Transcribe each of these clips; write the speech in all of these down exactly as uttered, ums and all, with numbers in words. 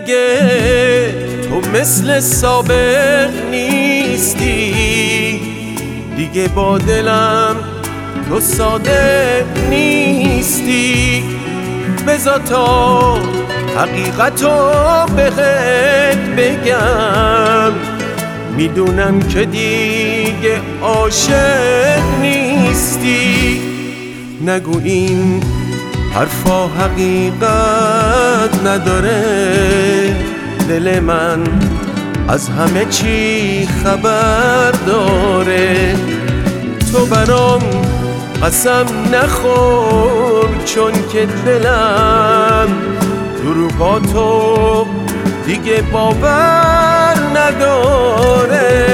دیگه تو مثل سابق نیستی، دیگه با دلم تو صادق نیستی. بذار تا حقیقتو بهت بگم، میدونم که دیگه عاشق نیستی. نگو این حرفا حقیقت نداره، دل من از همه چی خبر داره. تو برام قسم نخور، چون که دلم دروغاتو دیگه باور نداره.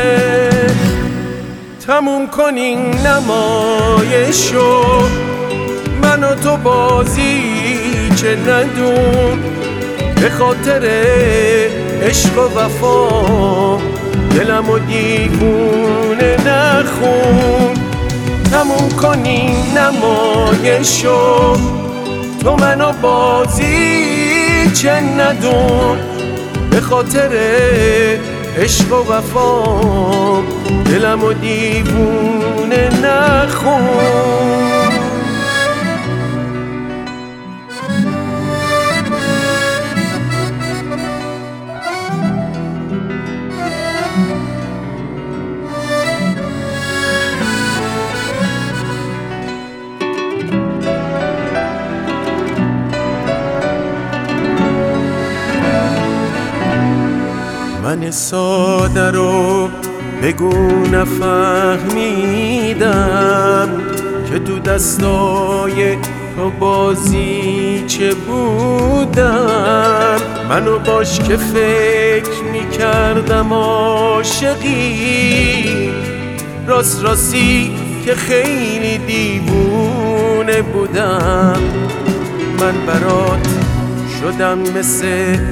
تموم کنین نمایشو، من و تو بازی چه ندون، به خاطر عشق و وفا دلم و دیوونه نخون. تموم کنین نمایشو، تو منو بازی چه ندون، به خاطر عشق و وفا دلم و دیوونه نخون. من ساده رو بگو نفهمیدم، که تو دستای تو بازی چه بودم. منو باش که فکر میکردم عاشقی، راست راستی که خیلی دیوونه بودم. من برات شدم مثل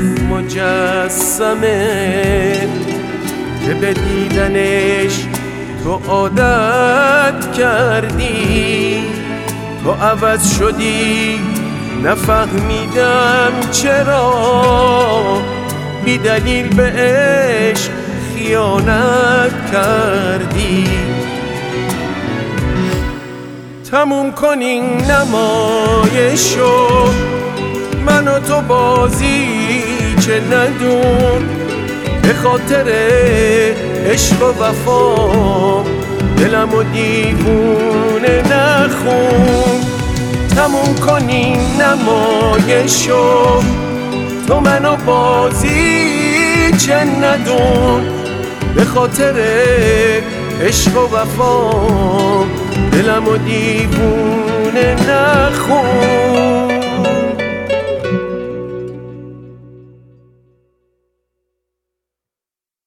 مجسمه، که به دیدنش تو عادت کردی. تو عوض شدی نفهمیدم چرا، بی دلیل به عشق خیانت کردی. تموم کنین نمایشو، من و تو بازی چه ندون، به خاطر عشق و وفا دلم و دیوونه نخون. تموم کنین نمایشو، تو منو بازی چه ندون، به خاطر عشق و وفا دلم و دیوونه نخون.